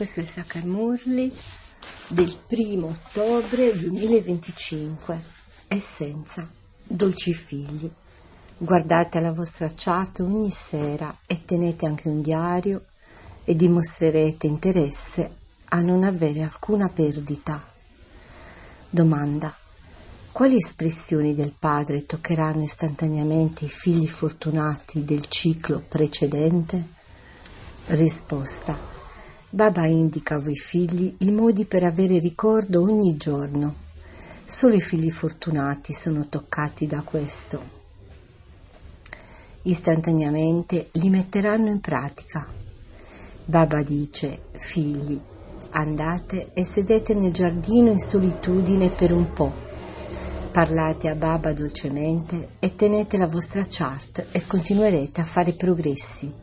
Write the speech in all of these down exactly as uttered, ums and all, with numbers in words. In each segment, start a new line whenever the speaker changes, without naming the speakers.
Questo è il Sakarmurli del primo ottobre duemilaventicinque. Essenza, dolci figli. Guardate la vostra chat ogni sera e tenete anche un diario e dimostrerete interesse a non avere alcuna perdita. Domanda: quali espressioni del padre toccheranno istantaneamente i figli fortunati del ciclo precedente? Risposta: Baba indica a voi figli i modi per avere ricordo ogni giorno. Solo i figli fortunati sono toccati da questo. Istantaneamente li metteranno in pratica. Baba dice: figli, andate e sedete nel giardino in solitudine per un po'. Parlate a Baba dolcemente e tenete la vostra chart e continuerete a fare progressi.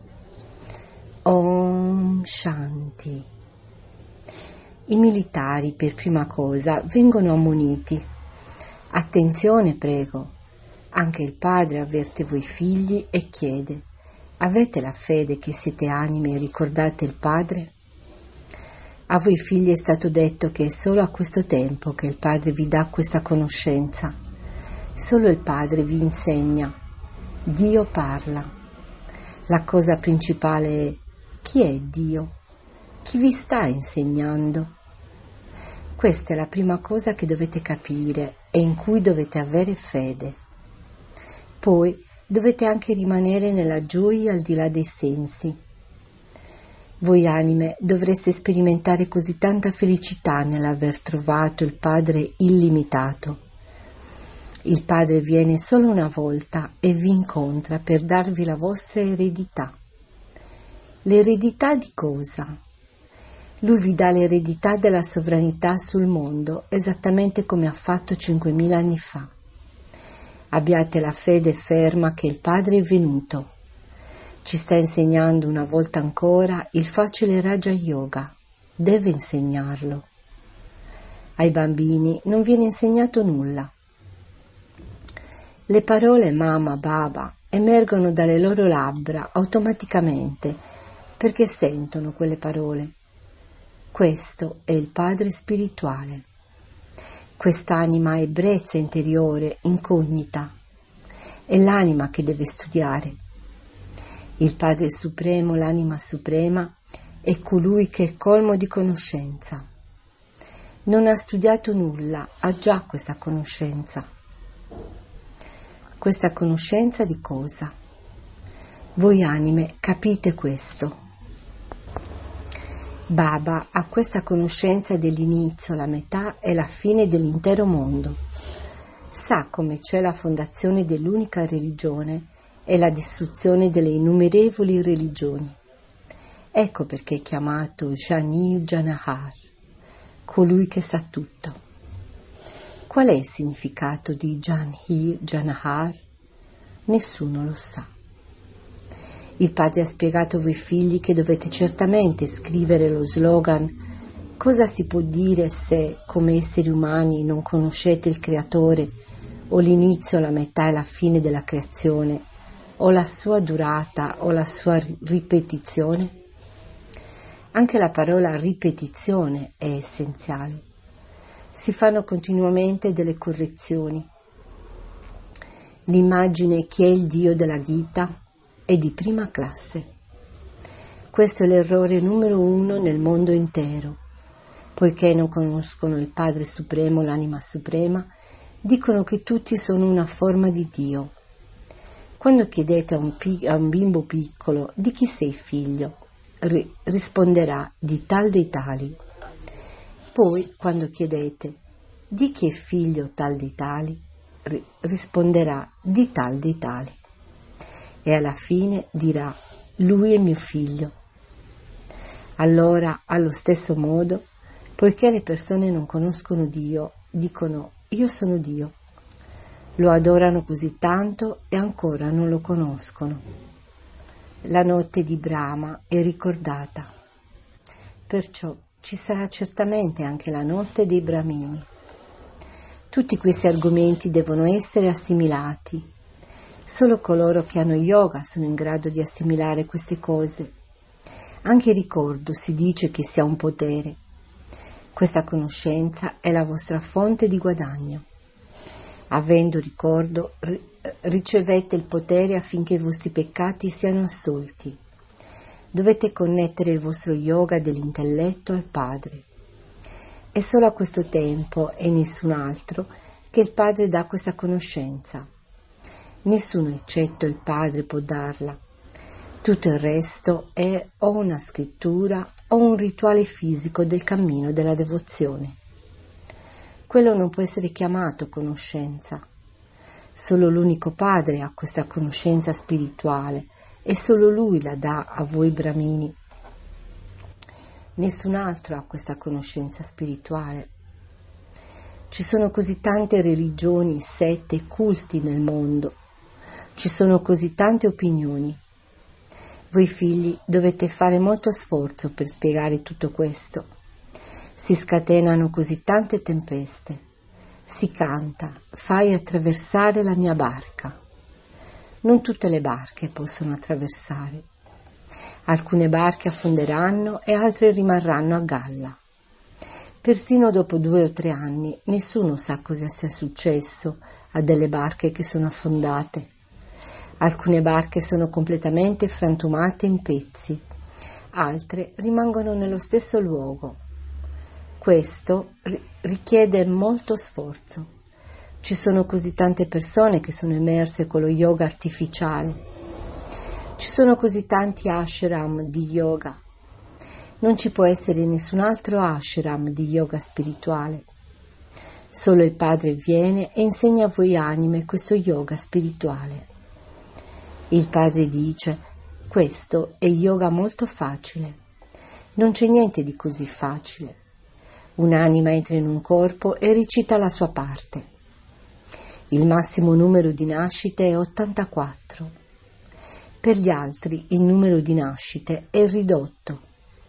Om Shanti. I militari, per prima cosa, vengono ammoniti. Attenzione, prego. Anche il padre avverte voi figli e chiede: avete la fede che siete anime e ricordate il padre? A voi figli è stato detto che è solo a questo tempo che il padre vi dà questa conoscenza. Solo il padre vi insegna. Dio parla. La cosa principale è: chi è Dio? Chi vi sta insegnando? Questa è la prima cosa che dovete capire e in cui dovete avere fede. Poi dovete anche rimanere nella gioia al di là dei sensi. Voi anime dovreste sperimentare così tanta felicità nell'aver trovato il Padre illimitato. Il Padre viene solo una volta e vi incontra per darvi la vostra eredità. L'eredità di cosa? Lui vi dà l'eredità della sovranità sul mondo, esattamente come ha fatto cinquemila anni fa. Abbiate la fede ferma che il Padre è venuto. Ci sta insegnando una volta ancora il facile Raja Yoga. Deve insegnarlo. Ai bambini non viene insegnato nulla. Le parole Mama, Baba emergono dalle loro labbra automaticamente perché sentono quelle parole. Questo è il Padre spirituale. Quest'anima ha ebbrezza interiore, incognita. È l'anima che deve studiare. Il Padre Supremo, l'anima suprema, è colui che è colmo di conoscenza. Non ha studiato nulla, ha già questa conoscenza. Questa conoscenza di cosa? Voi anime capite questo. Baba ha questa conoscenza dell'inizio, la metà e la fine dell'intero mondo. Sa come c'è la fondazione dell'unica religione e la distruzione delle innumerevoli religioni. Ecco perché è chiamato Janir Janahar, colui che sa tutto. Qual è il significato di Janir Janahar? Nessuno lo sa. Il padre ha spiegato a voi figli che dovete certamente scrivere lo slogan: cosa si può dire se, come esseri umani, non conoscete il creatore, o l'inizio, la metà e la fine della creazione, o la sua durata o la sua ripetizione? Anche la parola ripetizione è essenziale. Si fanno continuamente delle correzioni. L'immagine chi è il Dio della Gita è di prima classe. Questo è l'errore numero uno nel mondo intero. Poiché non conoscono il Padre Supremo, l'anima suprema, dicono che tutti sono una forma di Dio. Quando chiedete a un, pi- a un bimbo piccolo di chi sei figlio, ri- risponderà di tal dei tali. Poi, quando chiedete di chi è figlio tal dei tali, ri- risponderà di tal dei tali. E alla fine dirà: lui è mio figlio. Allora, allo stesso modo, poiché le persone non conoscono Dio, dicono: io sono Dio. Lo adorano così tanto e ancora non lo conoscono. La notte di Brahma è ricordata. Perciò ci sarà certamente anche la notte dei Brahmini. Tutti questi argomenti devono essere assimilati. Solo coloro che hanno yoga sono in grado di assimilare queste cose. Anche il ricordo si dice che sia un potere. Questa conoscenza è la vostra fonte di guadagno. Avendo ricordo, ricevete il potere affinché i vostri peccati siano assolti. Dovete connettere il vostro yoga dell'intelletto al Padre. È solo a questo tempo e nessun altro che il Padre dà questa conoscenza. Nessuno eccetto il Padre può darla. Tutto il resto è o una scrittura o un rituale fisico del cammino della devozione. Quello non può essere chiamato conoscenza. Solo l'unico Padre ha questa conoscenza spirituale e solo Lui la dà a voi Brahmini. Nessun altro ha questa conoscenza spirituale. Ci sono così tante religioni, sette e culti nel mondo. Ci sono così tante opinioni. Voi figli dovete fare molto sforzo per spiegare tutto questo. Si scatenano così tante tempeste. Si canta, fai attraversare la mia barca. Non tutte le barche possono attraversare. Alcune barche affonderanno e altre rimarranno a galla. Persino dopo due o tre anni nessuno sa cosa sia successo a delle barche che sono affondate. Alcune barche sono completamente frantumate in pezzi, altre rimangono nello stesso luogo. Questo richiede molto sforzo. Ci sono così tante persone che sono immerse con lo yoga artificiale. Ci sono così tanti ashram di yoga. Non ci può essere nessun altro ashram di yoga spirituale. Solo il Padre viene e insegna a voi anime questo yoga spirituale. Il Padre dice: questo è yoga molto facile. Non c'è niente di così facile. Un'anima entra in un corpo e recita la sua parte. Il massimo numero di nascite è ottantaquattro. Per gli altri il numero di nascite è ridotto.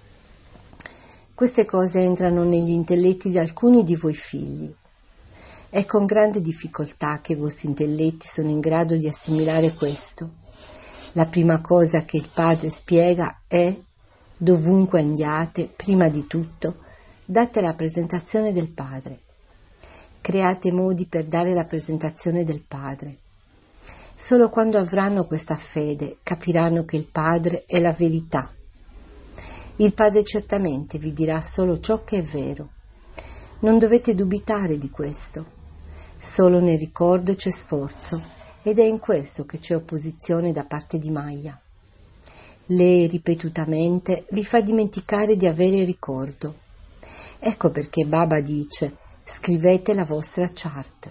Queste cose entrano negli intelletti di alcuni di voi figli. È con grande difficoltà che i vostri intelletti sono in grado di assimilare questo. La prima cosa che il Padre spiega è: dovunque andiate, prima di tutto, date la presentazione del Padre. Create modi per dare la presentazione del Padre. Solo quando avranno questa fede capiranno che il Padre è la verità. Il Padre certamente vi dirà solo ciò che è vero. Non dovete dubitare di questo. Solo nel ricordo c'è sforzo ed è in questo che c'è opposizione da parte di Maya. Lei ripetutamente vi fa dimenticare di avere ricordo. Ecco perché Baba dice: scrivete la vostra chart.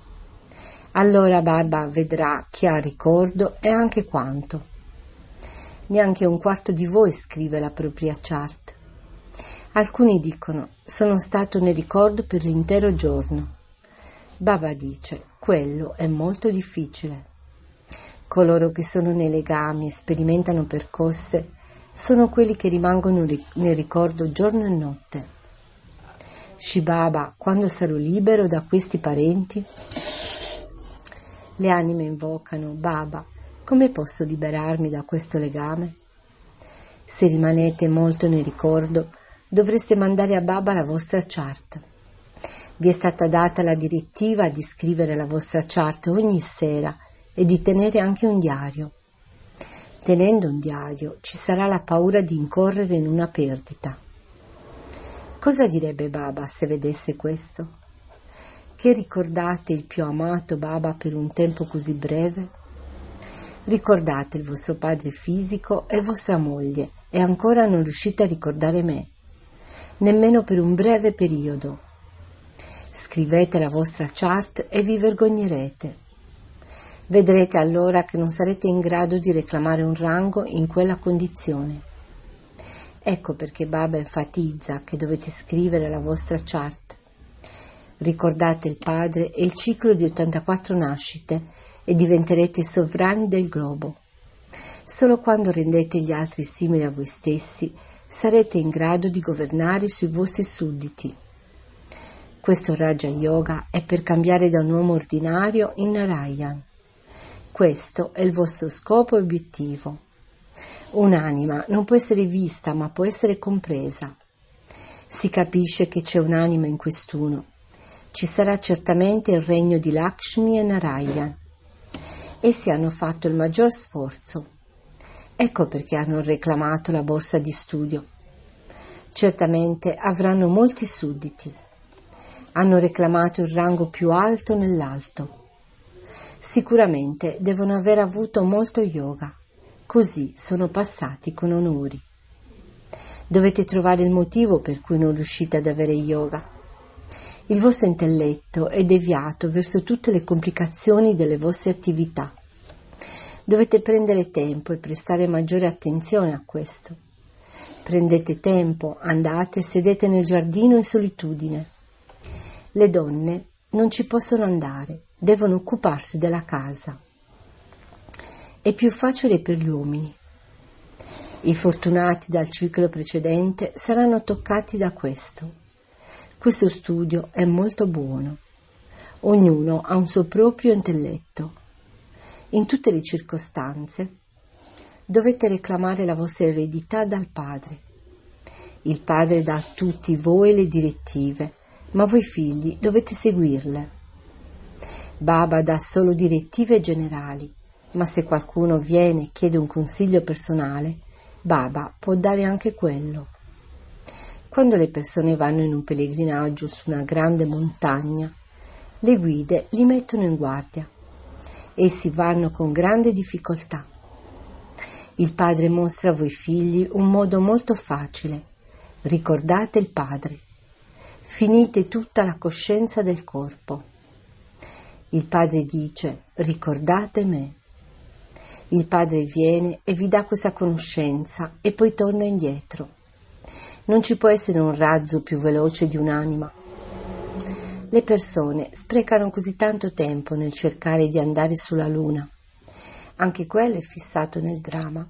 Allora Baba vedrà chi ha ricordo e anche quanto. Neanche un quarto di voi scrive la propria chart. Alcuni dicono: sono stato nel ricordo per l'intero giorno. Baba dice: quello è molto difficile. Coloro che sono nei legami e sperimentano percosse sono quelli che rimangono nel ricordo giorno e notte. Shibaba, quando sarò libero da questi parenti? Le anime invocano: Baba, come posso liberarmi da questo legame? Se rimanete molto nel ricordo, dovreste mandare a Baba la vostra chart. Vi è stata data la direttiva di scrivere la vostra chart ogni sera e di tenere anche un diario. Tenendo un diario, ci sarà la paura di incorrere in una perdita. Cosa direbbe Baba se vedesse questo? Che ricordate il più amato Baba per un tempo così breve? Ricordate il vostro padre fisico e vostra moglie e ancora non riuscite a ricordare me, nemmeno per un breve periodo. Scrivete la vostra chart e vi vergognerete. Vedrete allora che non sarete in grado di reclamare un rango in quella condizione. Ecco perché Baba enfatizza che dovete scrivere la vostra chart. Ricordate il Padre e il ciclo di ottantaquattro nascite e diventerete sovrani del globo. Solo quando rendete gli altri simili a voi stessi sarete in grado di governare sui vostri sudditi. Questo Raja Yoga è per cambiare da un uomo ordinario in Narayan. Questo è il vostro scopo e obiettivo. Un'anima non può essere vista, ma può essere compresa. Si capisce che c'è un'anima in quest'uno. Ci sarà certamente il regno di Lakshmi e Narayan. Essi hanno fatto il maggior sforzo. Ecco perché hanno reclamato la borsa di studio. Certamente avranno molti sudditi. Hanno reclamato il rango più alto nell'alto. Sicuramente devono aver avuto molto yoga, così sono passati con onori. Dovete trovare il motivo per cui non riuscite ad avere yoga. Il vostro intelletto è deviato verso tutte le complicazioni delle vostre attività. Dovete prendere tempo e prestare maggiore attenzione a questo. Prendete tempo, andate, sedete nel giardino in solitudine. Le donne non ci possono andare, devono occuparsi della casa. È più facile per gli uomini. I fortunati dal ciclo precedente saranno toccati da questo. Questo studio è molto buono. Ognuno ha un suo proprio intelletto. In tutte le circostanze dovete reclamare la vostra eredità dal Padre. Il Padre dà a tutti voi le direttive, ma voi figli dovete seguirle. Baba dà solo direttive generali, ma se qualcuno viene e chiede un consiglio personale, Baba può dare anche quello. Quando le persone vanno in un pellegrinaggio su una grande montagna, le guide li mettono in guardia. Essi vanno con grande difficoltà. Il Padre mostra a voi figli un modo molto facile. Ricordate il Padre. Finite tutta la coscienza del corpo. Il Padre dice: ricordate me. Il Padre viene e vi dà questa conoscenza e poi torna indietro. Non ci può essere un razzo più veloce di un'anima. Le persone sprecano così tanto tempo nel cercare di andare sulla luna. Anche quello è fissato nel dramma.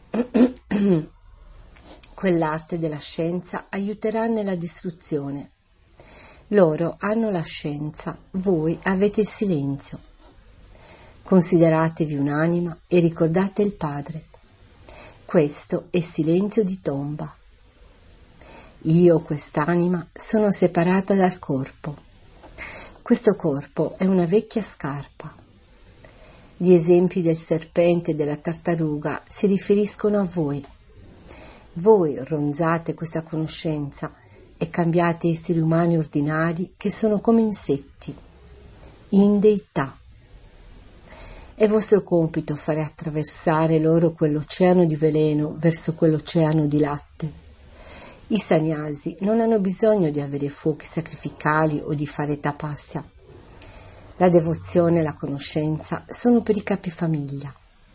Quell'arte della scienza aiuterà nella distruzione. Loro hanno la scienza, voi avete il silenzio. Consideratevi un'anima e ricordate il Padre. Questo è silenzio di tomba. Io, quest'anima, sono separata dal corpo. Questo corpo è una vecchia scarpa. Gli esempi del serpente e della tartaruga si riferiscono a voi. Voi ronzate questa conoscenza e cambiate esseri umani ordinari che sono come insetti, in deità. È vostro compito fare attraversare loro quell'oceano di veleno verso quell'oceano di latte. I sannyasi non hanno bisogno di avere fuochi sacrificali o di fare tapasya. La devozione e la conoscenza sono per i capifamiglia.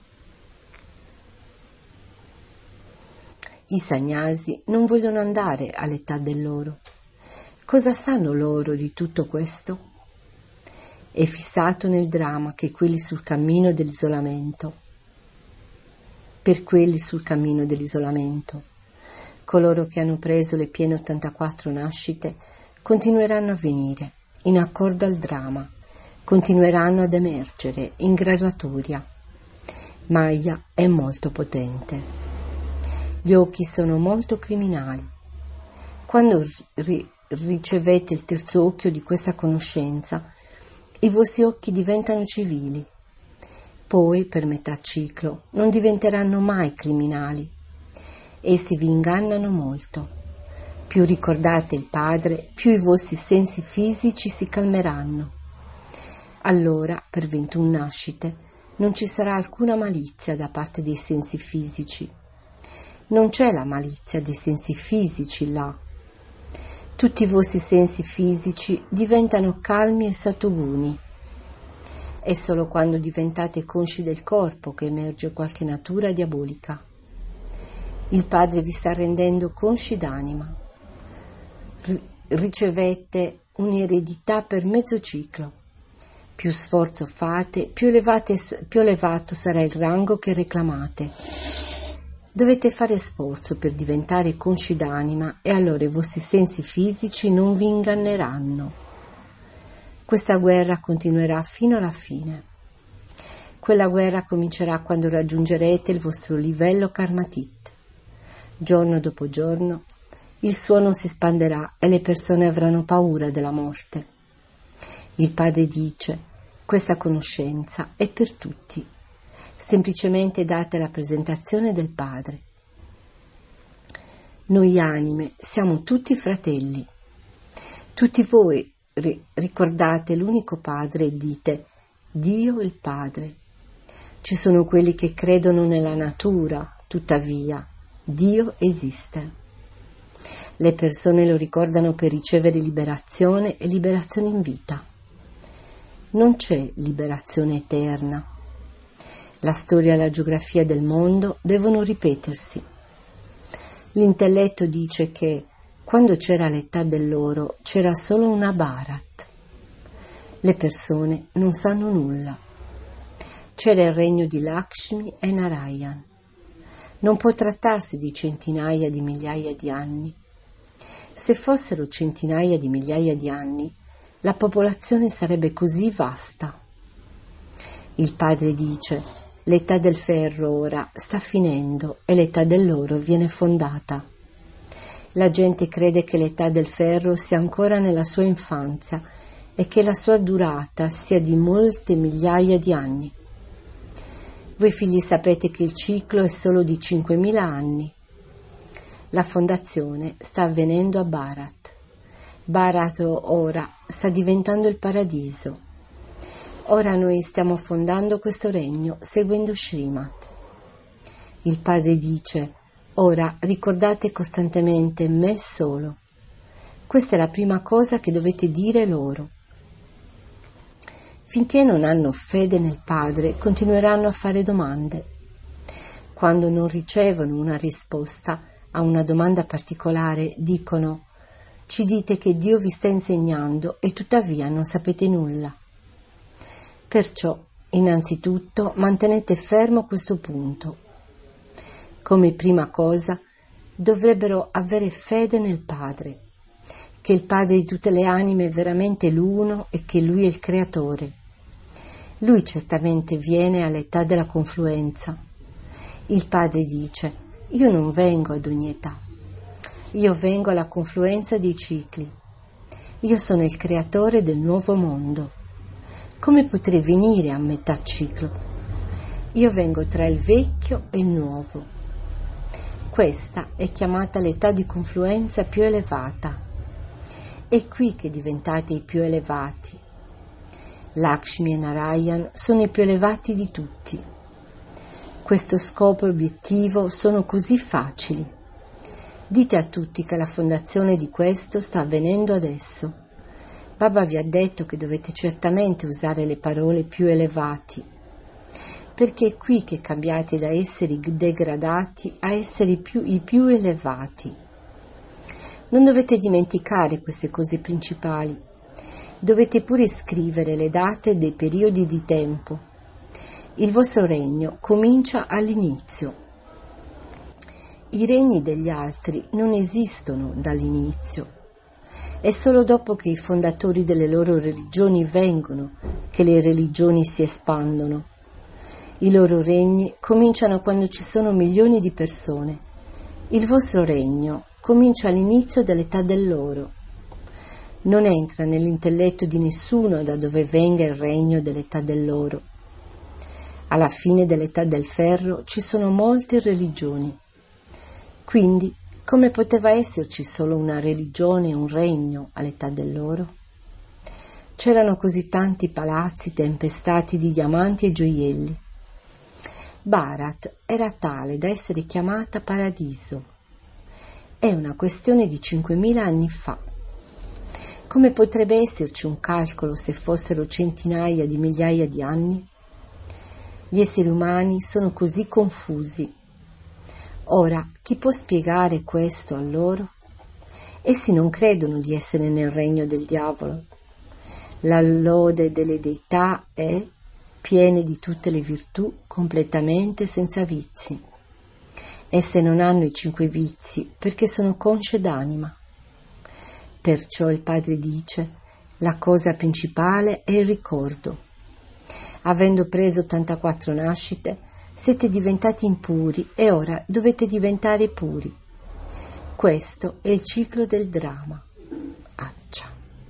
I sannyasi non vogliono andare all'età dell'oro. Cosa sanno loro di tutto questo? È fissato nel dramma che quelli sul cammino dell'isolamento. Per quelli sul cammino dell'isolamento. Coloro che hanno preso le piene ottantaquattro nascite continueranno a venire, in accordo al dramma, continueranno ad emergere in graduatoria. Maya è molto potente. Gli occhi sono molto criminali. Quando ri- ricevete il terzo occhio di questa conoscenza, i vostri occhi diventano civili. Poi, per metà ciclo, non diventeranno mai criminali. Essi vi ingannano molto. Più ricordate il Padre, più i vostri sensi fisici si calmeranno. Allora, per ventuno nascite, non ci sarà alcuna malizia da parte dei sensi fisici. Non c'è la malizia dei sensi fisici là. Tutti i vostri sensi fisici diventano calmi e satoguni. È solo quando diventate consci del corpo che emerge qualche natura diabolica. Il Padre vi sta rendendo consci d'anima. Ricevete un'eredità per mezzo ciclo. Più sforzo fate, più, elevate, più elevato sarà il rango che reclamate. Dovete fare sforzo per diventare consci d'anima e allora i vostri sensi fisici non vi inganneranno. Questa guerra continuerà fino alla fine. Quella guerra comincerà quando raggiungerete il vostro livello karmatit. Giorno dopo giorno il suono si spanderà e le persone avranno paura della morte. Il Padre dice: questa conoscenza è per tutti. Semplicemente date la presentazione del Padre. Noi anime siamo tutti fratelli. Tutti voi ri- ricordate l'unico Padre e dite: Dio il Padre. Ci sono quelli che credono nella natura, tuttavia Dio esiste. Le persone lo ricordano per ricevere liberazione e liberazione in vita. Non c'è liberazione eterna. La storia e la geografia del mondo devono ripetersi. L'intelletto dice che quando c'era l'età dell'oro c'era solo una Bharat. Le persone non sanno nulla. C'era il regno di Lakshmi e Narayan. Non può trattarsi di centinaia di migliaia di anni. Se fossero centinaia di migliaia di anni, la popolazione sarebbe così vasta. Il Padre dice: l'età del ferro ora sta finendo e l'età dell'oro viene fondata. La gente crede che l'età del ferro sia ancora nella sua infanzia e che la sua durata sia di molte migliaia di anni. Voi figli sapete che il ciclo è solo di cinquemila anni. La fondazione sta avvenendo a Bharat. Bharat ora sta diventando il paradiso. Ora noi stiamo fondando questo regno seguendo Srimad. Il Padre dice: ora ricordate costantemente me solo. Questa è la prima cosa che dovete dire loro. Finché non hanno fede nel Padre, continueranno a fare domande. Quando non ricevono una risposta a una domanda particolare, dicono: ci dite che Dio vi sta insegnando e tuttavia non sapete nulla. Perciò, innanzitutto, mantenete fermo questo punto. Come prima cosa, dovrebbero avere fede nel Padre, che il Padre di tutte le anime è veramente l'uno e che Lui è il Creatore. Lui certamente viene all'età della confluenza. Il Padre dice: io non vengo ad ogni età. Io vengo alla confluenza dei cicli. Io sono il creatore del nuovo mondo. Come potrei venire a metà ciclo? Io vengo tra il vecchio e il nuovo. Questa è chiamata l'età di confluenza più elevata. È qui che diventate i più elevati. Lakshmi e Narayan sono i più elevati di tutti. Questo scopo e obiettivo sono così facili. Dite a tutti che la fondazione di questo sta avvenendo adesso. Baba vi ha detto che dovete certamente usare le parole più elevati, perché è qui che cambiate da esseri degradati a esseri più, i più elevati. Non dovete dimenticare queste cose principali. Dovete pure scrivere le date dei periodi di tempo. Il vostro regno comincia all'inizio. I regni degli altri non esistono dall'inizio. È solo dopo che i fondatori delle loro religioni vengono che le religioni si espandono. I loro regni cominciano quando ci sono milioni di persone. Il vostro regno comincia all'inizio dell'età dell'oro. Non entra nell'intelletto di nessuno da dove venga il regno dell'età dell'oro. Alla fine dell'età del ferro ci sono molte religioni. Quindi, come poteva esserci solo una religione e un regno all'età dell'oro? C'erano così tanti palazzi tempestati di diamanti e gioielli. Bharat era tale da essere chiamata paradiso. È una questione di cinquemila anni fa. Come potrebbe esserci un calcolo se fossero centinaia di migliaia di anni? Gli esseri umani sono così confusi. Ora, chi può spiegare questo a loro? Essi non credono di essere nel regno del diavolo. La lode delle deità è piene di tutte le virtù, completamente senza vizi. Esse non hanno i cinque vizi perché sono consce d'anima. Perciò il Padre dice: la cosa principale è il ricordo. Avendo preso ottantaquattro nascite, siete diventati impuri e ora dovete diventare puri. Questo è il ciclo del dramma. Accia.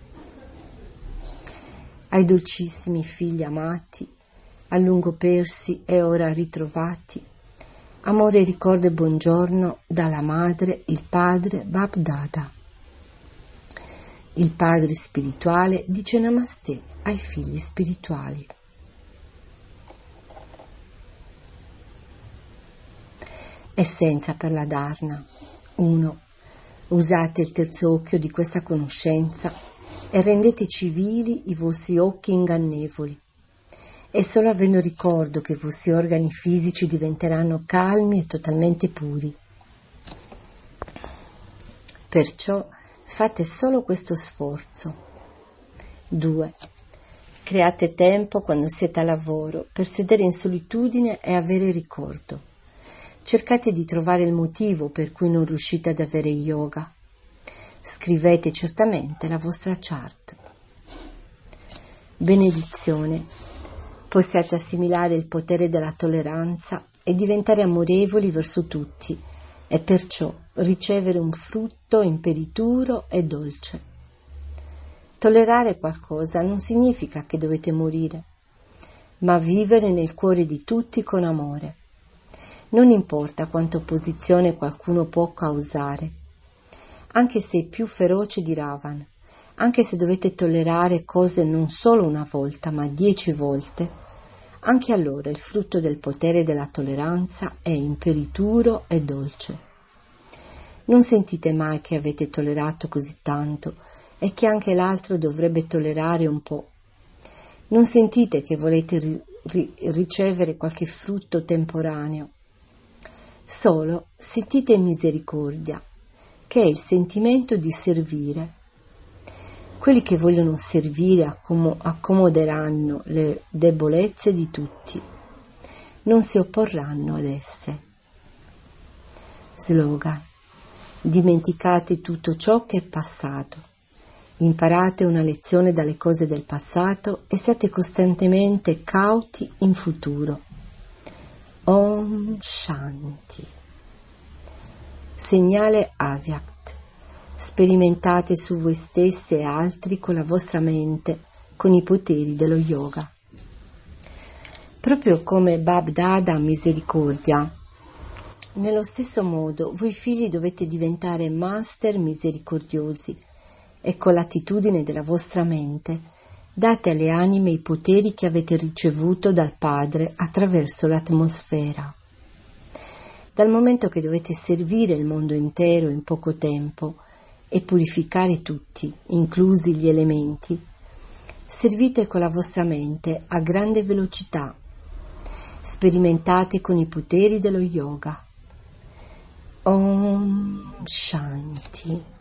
Ai dolcissimi figli amati, a lungo persi e ora ritrovati, amore, ricordo e buongiorno dalla madre, il padre Bab Dada. Il padre spirituale dice Namaste ai figli spirituali. Essenza per la Dharna. uno. Usate il terzo occhio di questa conoscenza e rendete civili i vostri occhi ingannevoli. E solo avendo ricordo che i vostri organi fisici diventeranno calmi e totalmente puri. Perciò fate solo questo sforzo. due. Create tempo quando siete a lavoro per sedere in solitudine e avere ricordo. Cercate di trovare il motivo per cui non riuscite ad avere yoga. Scrivete certamente la vostra chart. Benedizione. Possiate assimilare il potere della tolleranza e diventare amorevoli verso tutti e perciò ricevere un frutto imperituro e dolce. Tollerare qualcosa non significa che dovete morire, ma vivere nel cuore di tutti con amore. Non importa quanta opposizione qualcuno può causare, anche se è più feroce di Ravan, anche se dovete tollerare cose non solo una volta, ma dieci volte, anche allora il frutto del potere della tolleranza è imperituro e dolce. Non sentite mai che avete tollerato così tanto e che anche l'altro dovrebbe tollerare un po'. Non sentite che volete ri- ri- ricevere qualche frutto temporaneo. Solo sentite misericordia, che è il sentimento di servire. Quelli che vogliono servire accom- accomoderanno le debolezze di tutti, non si opporranno ad esse. Slogan. Dimenticate tutto ciò che è passato. Imparate una lezione dalle cose del passato e siate costantemente cauti in futuro. Om Shanti. Segnale Avyakt. Sperimentate su voi stessi e altri con la vostra mente, con i poteri dello yoga. Proprio come Bab Dada misericordia, nello stesso modo voi figli dovete diventare master misericordiosi e con l'attitudine della vostra mente date alle anime i poteri che avete ricevuto dal Padre attraverso l'atmosfera. Dal momento che dovete servire il mondo intero in poco tempo e purificare tutti, inclusi gli elementi, servite con la vostra mente a grande velocità. Sperimentate con i poteri dello yoga. Om Shanti.